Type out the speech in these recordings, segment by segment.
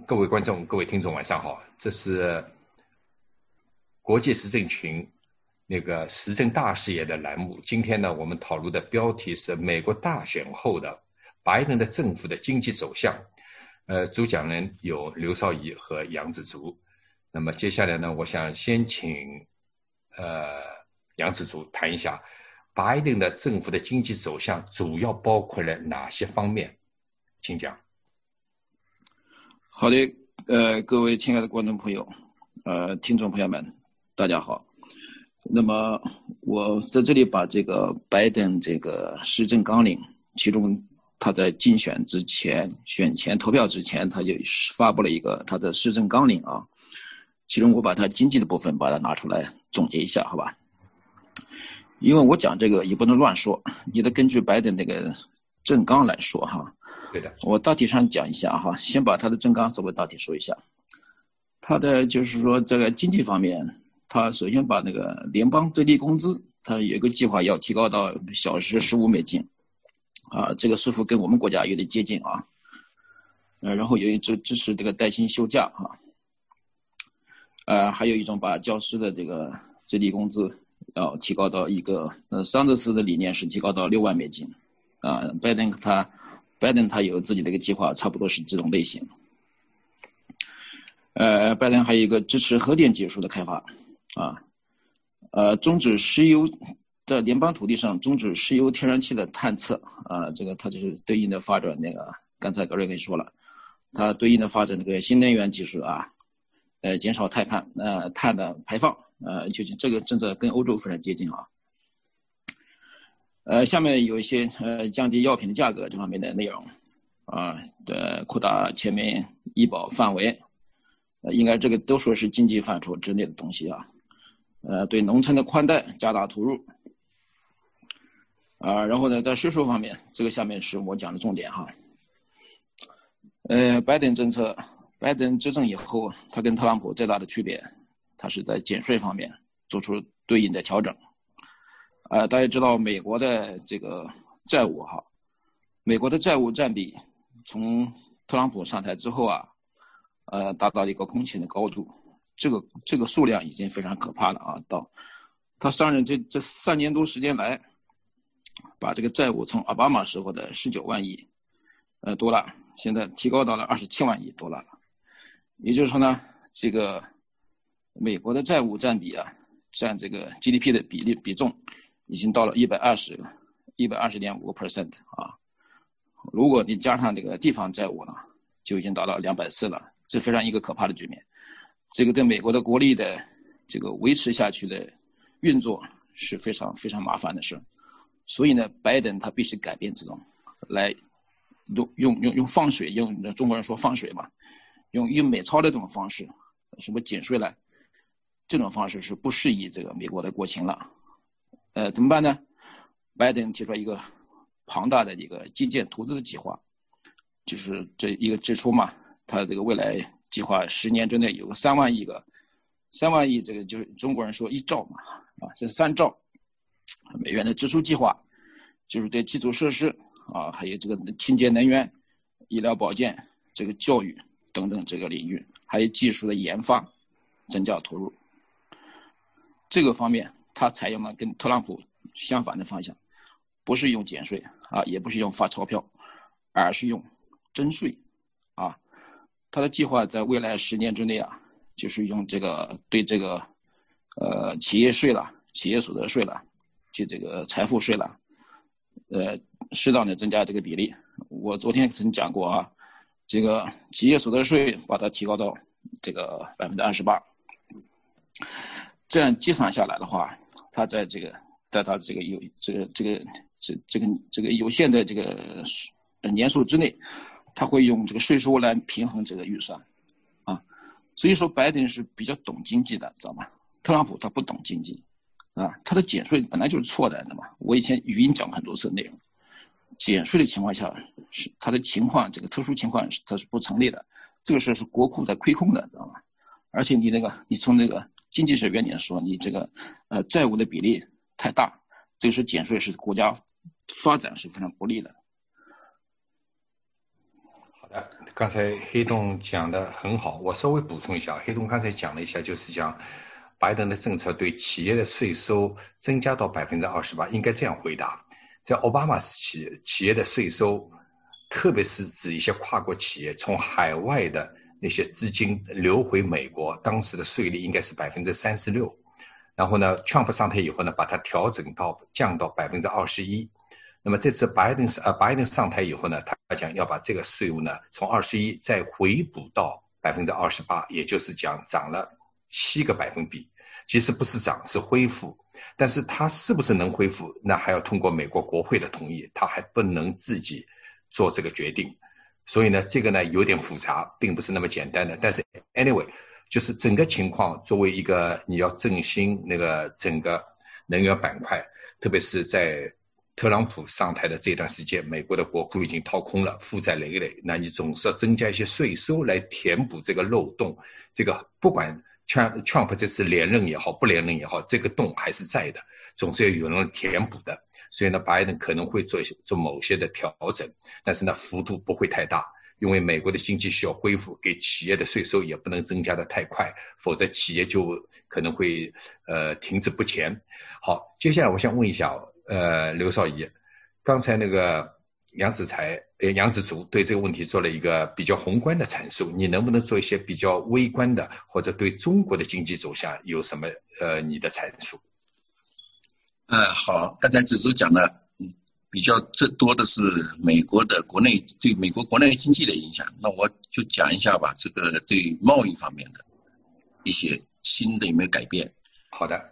各位观众、各位听众，晚上好。这是国际时政群那个时政大视野的栏目。今天呢，我们讨论的标题是美国大选后的拜登的政府的经济走向。主讲人有刘少奇和杨子竹。那么接下来呢，我想先请杨子竹谈一下拜登的政府的经济走向主要包括了哪些方面，请讲。 好的，各位亲爱的观众朋友，听众朋友们，大家好。那么我在这里把这个拜登这个施政纲领，其中他在竞选之前、选前投票之前，他就发布了一个他的施政纲领啊。其中我把他经济的部分把它拿出来总结一下，好吧？因为我讲这个也不能乱说，你得根据拜登这个政纲来说哈。 对的， 我大体上讲一下哈，先把他的政纲稍微大体说一下。他的就是说这个经济方面，他首先把那个联邦最低工资，他有一个计划要提高到小时$15啊，这个似乎跟我们国家有点接近啊。然后有一支持这个带薪休假啊，还有一种把教师的这个最低工资要提高到一个桑德斯的理念是提高到$6万啊。拜登他有自己的一个计划，差不多是这种类型。拜登还有一个支持核电技术的开发啊，终止石油在联邦土地上终止石油天然气的探测啊，这个他就是对应的发展那个，刚才格瑞跟你说了，他对应的发展那个新能源技术啊，减少碳的排放，就是这个政策跟欧洲非常接近啊。下面有一些降低药品的价格这方面的内容啊，扩大全民医保范围，应该这个都说是经济范畴之内的东西啊。对农村的宽带加大投入啊，然后呢，在税收方面，这个下面是我讲的重点哈。拜登政策，拜登执政以后，他跟特朗普最大的区别，他是在减税方面做出对应的调整。大家知道美国的这个债务哈，美国的债务占比从特朗普上台之后啊，达到一个空前的高度，这个数量已经非常可怕了啊！到他上任这3年多时间来，把这个债务从奥巴马时候的19万亿多了，现在提高到了27万亿多了。也就是说呢，这个美国的债务占比啊，占这个 GDP 的比重已经到了120.5% 啊。如果你加上这个地方债务呢，就已经达到240了，这非常一个可怕的局面。这个对美国的国力的这个维持下去的运作是非常非常麻烦的事。所以呢，拜登他必须改变这种，来用放水，用中国人说放水嘛，用美钞的这种方式，什么减税呢？这种方式是不适宜这个美国的国情了。怎么办呢？拜登提出一个庞大的一个基建投资的计划，就是这一个支出嘛，他这个未来计划10年之内有个3万亿这个就是中国人说1兆嘛，啊，这是3兆美元的支出计划，就是对基础设施啊，还有这个清洁能源、医疗保健、这个教育等等这个领域，还有技术的研发增加投入。这个方面他采用了跟特朗普相反的方向，不是用减税啊，也不是用发钞票，而是用征税啊。他的计划在未来10年之内啊，就是用这个对这个企业税了、企业所得税了、就这个财富税了，适当的增加这个比例。我昨天曾讲过啊，这个企业所得税把它提高到这个28%，这样计算下来的话，他在他这个有限的这个年数之内，他会用这个税收来平衡这个预算啊。所以说拜登是比较懂经济的，知道吗？特朗普他不懂经济啊，他的减税本来就是错的嘛。我以前语音讲很多次内容，减税的情况下是他的情况，这个特殊情况它是不成立的，这个事是国库在亏空的，知道吗？而且你从那个经济学原理说，你这个债务的比例太大，这个是减税是国家发展是非常不利的。 刚才黑洞讲的很好，我稍微补充一下，黑洞刚才讲了一下，就是讲拜登的政策对企业的税收增加到28%，应该这样回答：在奥巴马时期，企业的税收，特别是指一些跨国企业从海外的那些资金流回美国，当时的税率应该是36%。然后呢 ，Trump 上台以后呢，把它降到21%。那么这次拜登上台以后呢，他讲要把这个税务呢从21%再回补到28%，也就是讲涨了7个百分比。其实不是涨，是恢复。但是他是不是能恢复，那还要通过美国国会的同意，他还不能自己做这个决定。所以呢，这个呢有点复杂，并不是那么简单的。但是 anyway， 就是整个情况，作为一个你要振兴那个整个能源板块，特别是在特朗普上台的这段时间，美国的国库已经掏空了，负债累累，那你总是要增加一些税收来填补这个漏洞。这个不管 Trump 这次连任也好，不连任也好，这个洞还是在的，总是要有人填补的。所以呢，拜登可能会做某些的调整，但是呢，幅度不会太大，因为美国的经济需要恢复，给企业的税收也不能增加的太快，否则企业就可能会停滞不前。好，接下来我想问一下刘少仪，刚才那个杨子竹对这个问题做了一个比较宏观的阐述，你能不能做一些比较微观的，或者对中国的经济走向有什么你的阐述？ 好，刚才子竹讲了比较多的是美国的对美国国内经济的影响，那我就讲一下吧，这个对贸易方面的一些新的有没有改变。 好的。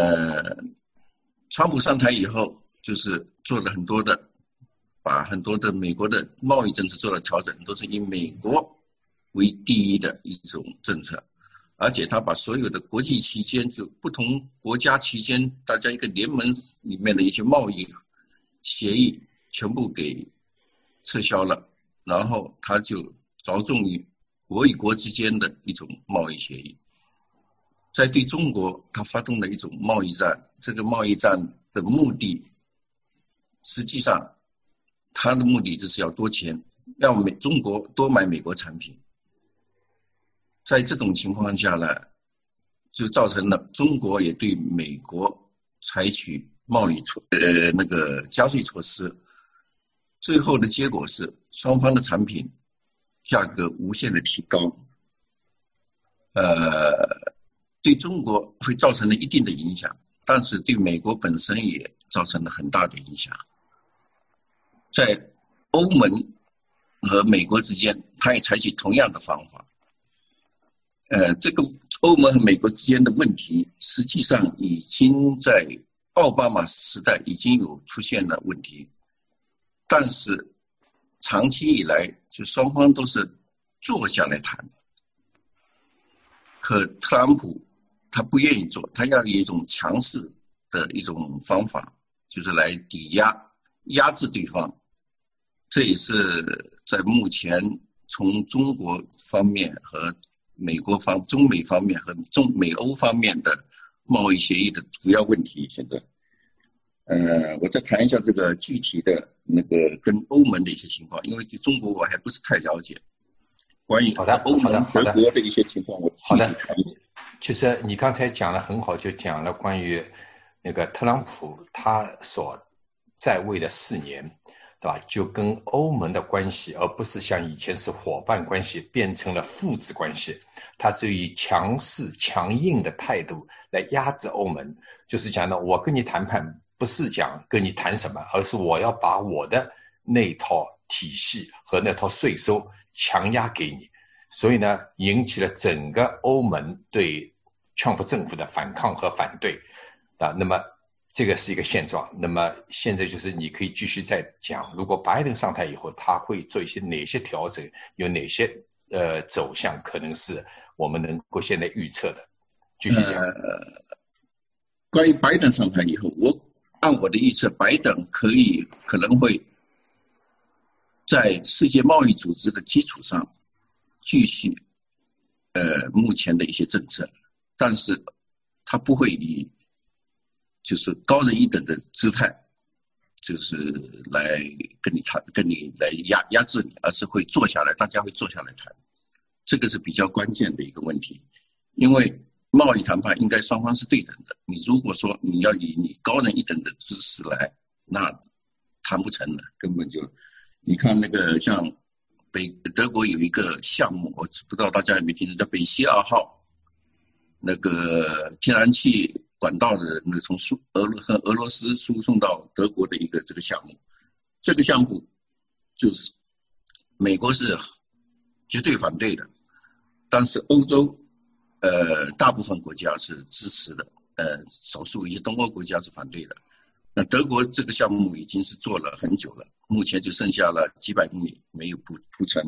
川普上台以后，就是做了很多的，把很多的美国的贸易政策做了调整，都是以美国为第一的一种政策，而且他把所有的国际期间就不同国家期间大家一个联盟里面的一些贸易协议全部给撤销了，然后他就着重于国与国之间的一种贸易协议。在对中国他发动了一种贸易战，这个贸易战的目的实际上他的目的就是要多钱，要中国多买美国产品。在这种情况下呢，就造成了中国也对美国采取贸易加税措施，最后的结果是双方的产品价格无限的提高，对中国会造成了一定的影响，但是对美国本身也造成了很大的影响。在欧盟和美国之间，他也采取同样的方法。这个欧盟和美国之间的问题，实际上已经在奥巴马时代已经有出现了问题，但是长期以来，就双方都是坐下来谈。可特朗普他不愿意做，他要有一种强势的一种方法，就是来压制对方。这也是在目前从中国方面和中美方面和美欧方面的贸易协议的主要问题。现在，我再谈一下这个具体的那个跟欧盟的一些情况，因为对中国我还不是太了解。关于欧盟、德国的一些情况，我具体谈一点。 其实你刚才讲得很好，就讲了关于那个特朗普他所在位的4年，对吧？就跟欧盟的关系，而不是像以前是伙伴关系，变成了父子关系。他是以强势、强硬的态度来压制欧盟，就是讲呢，我跟你谈判不是讲跟你谈什么，而是我要把我的那套体系和那套税收强压给你。所以呢，引起了整个欧盟对川普政府的反抗和反对啊。那么这个是一个现状。那么现在就是你可以继续再讲，如果拜登上台以后，他会做一些哪些调整，有哪些走向可能是我们能够现在预测的。继续讲。 关于拜登上台以后，按我的预测，拜登可能会在世界贸易组织的基础上继续目前的一些政策，但是他不会以就是高人一等的姿态就是来跟你谈，跟你来压制你，而是会坐下来，大家会坐下来谈，这个是比较关键的一个问题。因为贸易谈判应该双方是对等的，你如果说你要以你高人一等的姿势来，那谈不成的，根本就，你看那个像德国有一个项目，我不知道大家有没有听说，叫北溪2号，那个天然气管道的那个从俄罗斯输送到德国的一个这个项目，这个项目就是美国是绝对反对的，但是欧洲大部分国家是支持的，少数一些东欧国家是反对的。那德国这个项目已经是做了很久了，目前就剩下了几百公里没有铺成。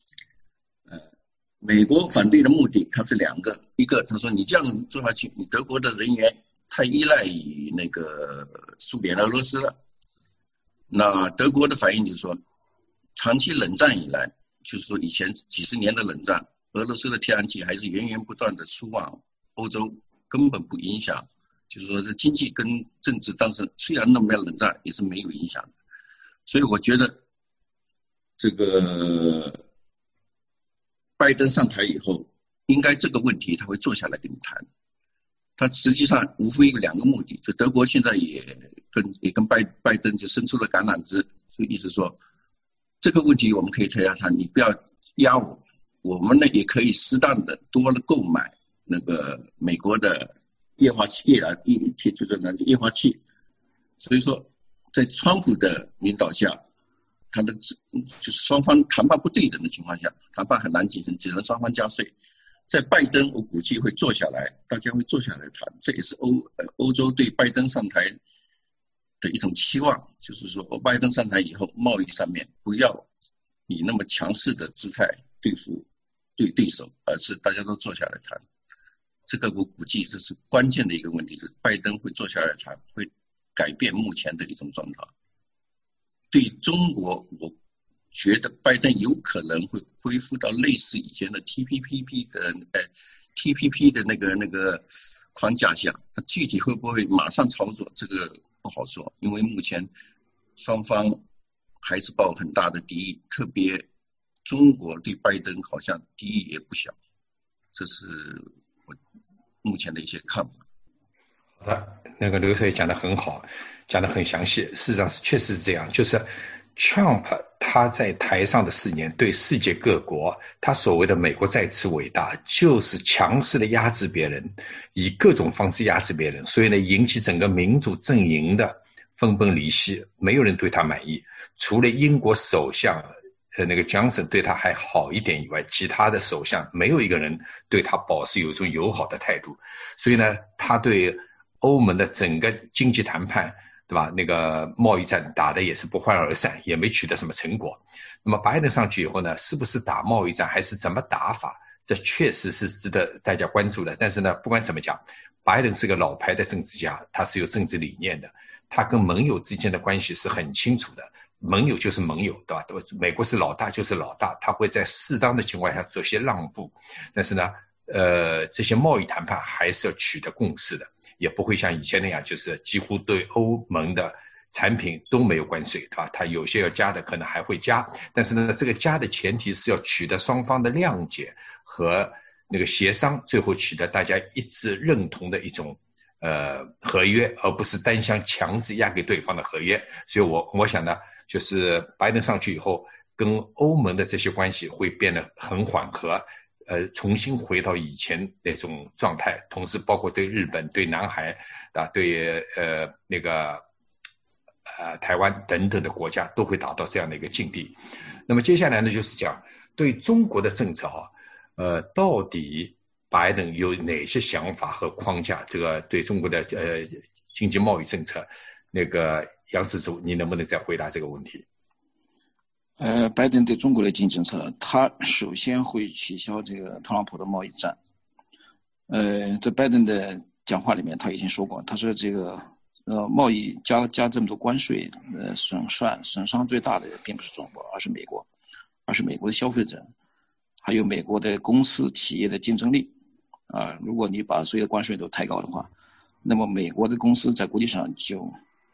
美国反对的目的它是两个，一个他说你这样做下去，你德国的人员太依赖于那个苏联俄罗斯了。那德国的反应就是说，长期冷战以来，就是说以前几十年的冷战，俄罗斯的天然气还是源源不断的输往欧洲，根本不影响，就是说这经济跟政治，但是虽然那么样冷战也是没有影响的。所以我觉得这个拜登上台以后，应该这个问题他会坐下来跟你谈。他实际上无非有两个目的，就德国现在也跟拜登就伸出了橄榄枝，就意思说这个问题我们可以推下他，你不要压我们呢也可以适当的多了购买那个美国的液化气就是那个液化气。所以说在川普的领导下，他的就是双方谈判不对等的情况下，谈判很难进行，只能双方加税。在拜登我估计会坐下来，大家会坐下来谈，这也是欧洲对拜登上台的一种期望，就是说拜登上台以后，贸易上面不要以那么强势的姿态对手，而是大家都坐下来谈。这个我估计这是关键的一个问题，是拜登会坐下来谈，会改变目前的一种状态。对中国，我觉得拜登有可能会恢复到类似以前的 TPP 的那个框架下，他具体会不会马上操作，这个不好说，因为目前双方还是抱很大的敌意，特别中国对拜登好像敌意也不小，这是我目前的一些看法。 好的，那个刘水讲得很好，讲得很详细，事实上是确实是这样，就是 Trump 他在台上的4年，对世界各国，他所谓的美国再次伟大，就是强势的压制别人，以各种方式压制别人，所以呢，引起整个民主阵营的分崩离析，没有人对他满意，除了英国首相那个 Johnson 对他还好一点以外，其他的首相没有一个人对他保持有一种友好的态度，所以呢，他对欧盟的整个经济谈判，对吧？那个贸易战打的也是不欢而散，也没取得什么成果。那么拜登上去以后呢，是不是打贸易战，还是怎么打法？这确实是值得大家关注的。但是呢，不管怎么讲，拜登是个老牌的政治家，他是有政治理念的，他跟盟友之间的关系是很清楚的。盟友就是盟友，对吧？美国是老大就是老大，他会在适当的情况下做些让步。但是呢，这些贸易谈判还是要取得共识的。也不会像以前那样，就是几乎对欧盟的产品都没有关税，对吧？它有些要加的可能还会加，但是呢，这个加的前提是要取得双方的谅解和那个协商，最后取得大家一致认同的一种合约，而不是单向强制压给对方的合约。所以我想呢，就是拜登上去以后，跟欧盟的这些关系会变得很缓和。重新回到以前那种状态，同时包括对日本、对南海啊、对那个台湾等等的国家都会达到这样的一个境地。那么接下来呢，就是讲对中国的政策到底拜登有哪些想法和框架？这个对中国的经济贸易政策，那个杨志竹，你能不能再回答这个问题？ 拜登对中国的经济政策，他首先会取消这个特朗普的贸易战。在拜登的讲话里面，他已经说过，他说这个贸易加这么多关税，损伤最大的并不是中国，而是美国，而是美国的消费者，还有美国的公司企业的竞争力。如果你把所有的关税都抬高的话，那么美国的公司在国际上就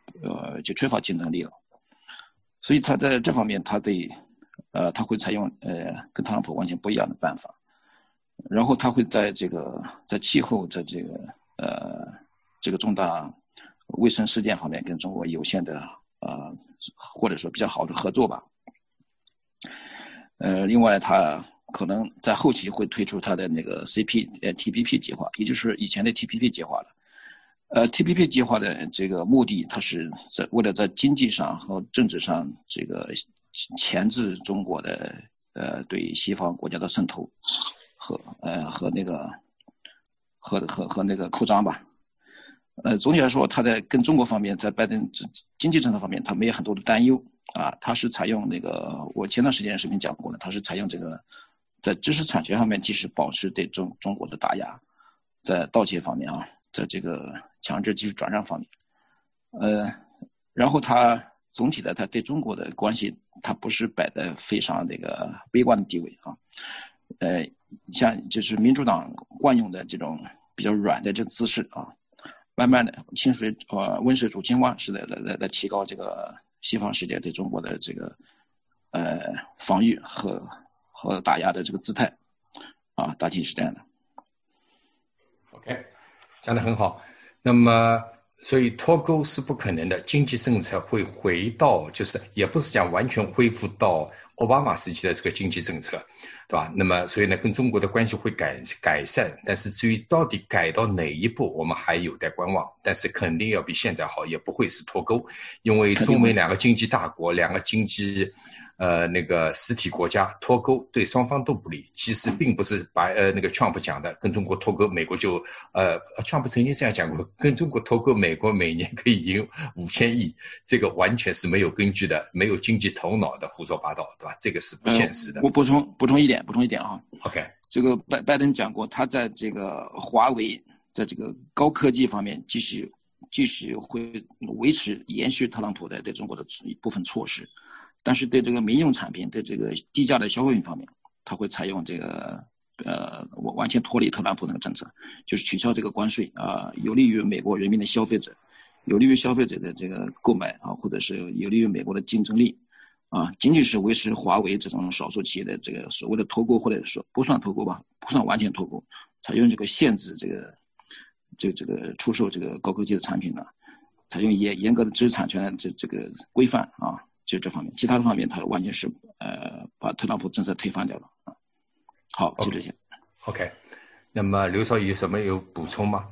就缺乏竞争力了。所以他在这方面，他他会采用跟特朗普完全不一样的办法，然后他会在气候这个重大卫生事件方面跟中国有限的或者说比较好的合作吧。另外他可能在后期会推出他的那个 TPP 计划，也就是以前的 TPP 计划了。TPP 计划的这个目的，它是为了在经济上和政治上这个钳制中国的对西方国家的渗透和那个扩张吧。总体来说，他在跟中国方面，在拜登经济政策方面，他没有很多的担忧啊。他是采用那个，我前段时间视频讲过的，他是采用这个在知识产权方面，即使保持对中国的打压，在盗窃方面啊，在这个强制技术转让方面，然后他总体的他对中国的关系，他不是摆在非常这个悲观的地位啊。像就是民主党惯用的这种比较软的这个姿势啊。慢慢的温水煮青蛙似的来提高这个西方世界对中国的这个防御和打压的这个姿态啊，大体是这样的。 OK， 讲得很好。那么所以脱钩是不可能的，经济政策会回到，就是也不是讲完全恢复到奥巴马时期的这个经济政策，对吧？那么所以呢，跟中国的关系会改善，但是至于到底改到哪一步，我们还有待观望。但是肯定要比现在好，也不会是脱钩，因为中美两个经济大国，两个经济那个实体国家脱钩对双方都不利。其实并不是把那个 Trump 讲的跟中国脱钩，美国就Trump 曾经这样讲过，跟中国脱钩，美国每年可以赢5000亿，这个完全是没有根据的，没有经济头脑的胡说八道，对吧？这个是不现实的。 我补充一点啊。 OK， 这个拜登讲过，他在这个华为在这个高科技方面继续会延续特朗普的对中国的一部分措施。但是对这个民用产品，对这个低价的消费品方面，他会采用这个完全脱离特朗普那个政策，就是取消这个关税啊，有利于美国人民的消费者，有利于消费者的这个购买啊，或者是有利于美国的竞争力啊，仅仅是维持华为这种少数企业的这个所谓的脱钩，或者说不算脱钩吧，不算完全脱钩，采用这个限制这个出售这个高科技的产品呢，采用严格的知识产权的这个规范啊。就这方面，其他的方面，他完全是把特朗普政策推翻掉了啊。好，就这些。 OK， 那么刘少有什么有补充吗？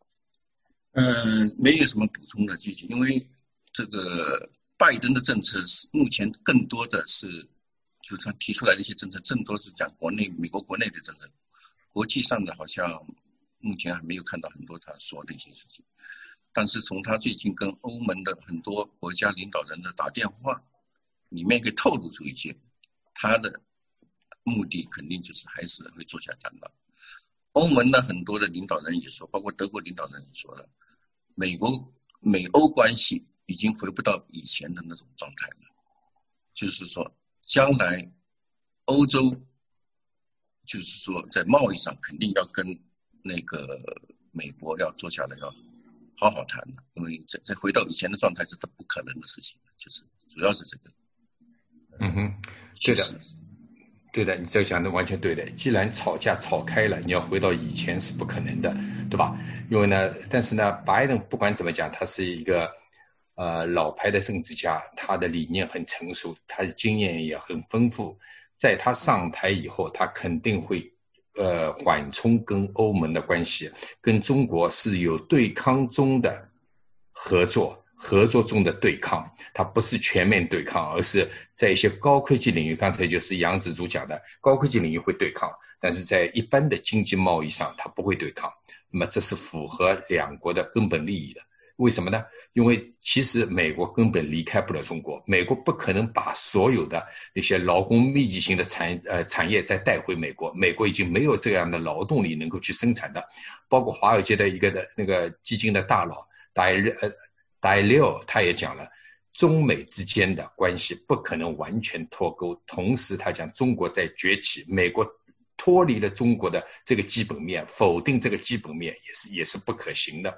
没有什么补充的具体，因为这个拜登的政策是目前更多的是，就是他提出来的一些政策，更多是讲美国国内的政策，国际上的好像目前还没有看到很多他说的一些事情。但是从他最近跟欧盟的很多国家领导人的打电话里面，可以透露出一些他的目的肯定就是还是会坐下谈的。欧盟的很多的领导人也说，包括德国领导人也说了，美欧关系已经回不到以前的那种状态了，就是说将来欧洲就是说在贸易上肯定要跟那个美国要坐下来要好好谈的，因为再回到以前的状态是不可能的事情，就是主要是这个。 对的，对的，你这个讲的完全对的。既然吵架吵开了，你要回到以前是不可能的，对吧？因为呢，但是呢，拜登不管怎么讲，他是一个老牌的政治家，他的理念很成熟，他的经验也很丰富。在他上台以后，他肯定会缓冲跟欧盟的关系，跟中国是有对抗中的合作中的对抗，它不是全面对抗，而是在一些高科技领域，刚才就是杨子竹讲的，高科技领域会对抗，但是在一般的经济贸易上它不会对抗。那么这是符合两国的根本利益的。为什么呢？因为其实美国根本离开不了中国，美国不可能把所有的那些劳工密集型的产业再带回美国，美国已经没有这样的劳动力能够去生产的。包括华尔街的一个的那个基金的大佬戴廖他也讲了，中美之间的关系不可能完全脱钩，同时他讲中国在崛起，美国脱离了中国的这个基本面，否定这个基本面也是不可行的。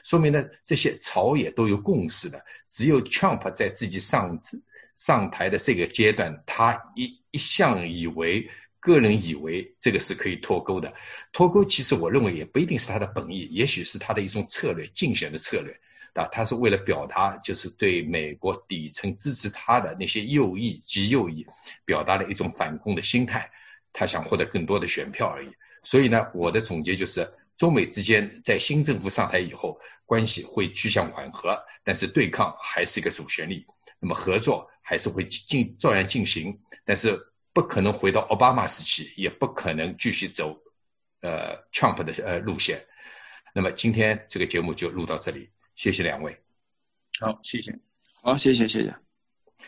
说明呢这些朝野都有共识的。只有 Trump 在自己上台的这个阶段，他一向个人以为这个是可以脱钩的。脱钩其实我认为也不一定是他的本意，也许是他的一种策略，竞选的策略。他是为了表达就是对美国底层支持他的那些右翼及右翼表达了一种反攻的心态，他想获得更多的选票而已。所以呢，我的总结就是中美之间在新政府上台以后关系会趋向缓和，但是对抗还是一个主旋律，那么合作还是会照样进行，但是不可能回到奥巴马时期，也不可能继续走Trump 的路线。那么今天这个节目就录到这里，谢谢两位。 好，谢谢。 好，谢谢。